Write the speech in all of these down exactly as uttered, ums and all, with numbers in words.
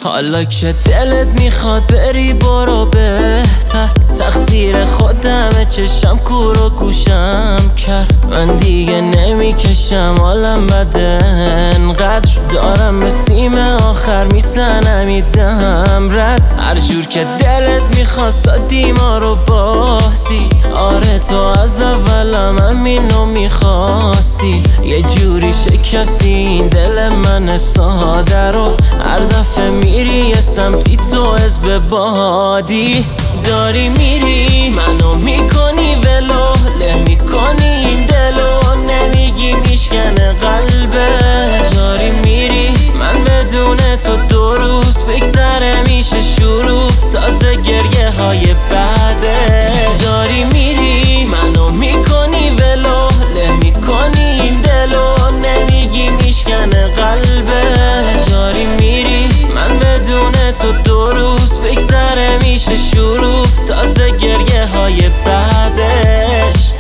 حالا که دلت میخواد بری برو بهتر، تقصیر خودمه چشم کور و گوشم کرد. من دیگه نمیکشم حالم بده انقدر، دارم به سیم آخر میزنم ایدم رد. هر جور که دلت میخواست دیما رو بازی، آره تو از اولم همینو میخواستی. یه جوری شکستی این دل من ساده رو، هر دفعه میری یه سمتی تو حزب بادی. داری میری منو میکنی ولو، له میکنی این دلو، نمیگی میشکنه قلبه. داری میری من بدون تو دو روز بگذره میشه شروع تازه گریه های بعده. داری میری منو میکنی ولو، له میکنی این دلو، نمیگی میشکنه قلبه. داری میری من بدون تو دو روز بگذره میشه شروع تازه گریه های بعدش.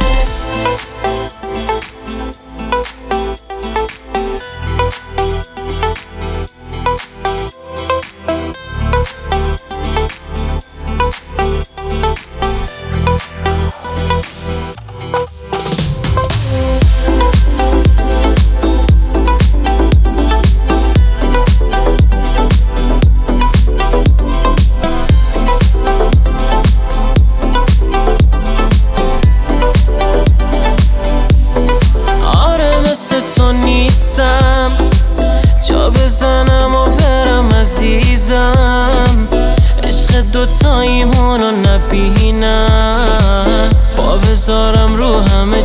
نیستم جا بزنم و برم عزیزم، عشق دوتاییمونو نبینم، پا بذارم رو همه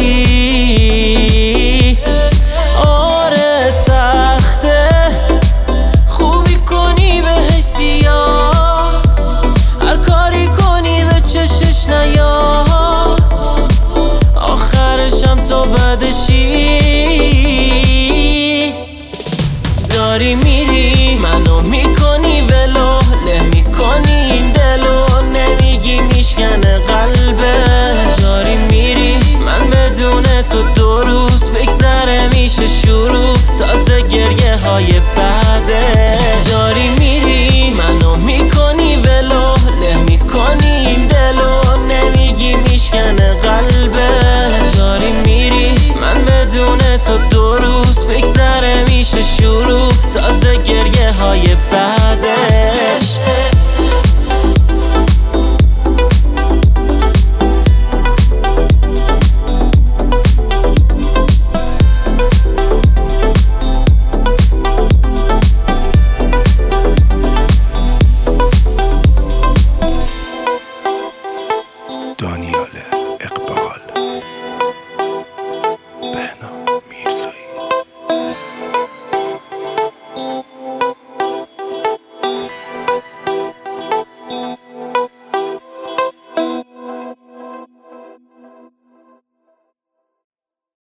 چی. آره سخته خوبی کنی بهش سیاه، هر کاری کنی به چشش نیا، آخرشم تو بدشی. داری میری منو میکنی ولو، له میکنی این دلو، نمیگی میشکنه قلبه. داری میری من بدون تو دو روز بگذره میشه شروع تازه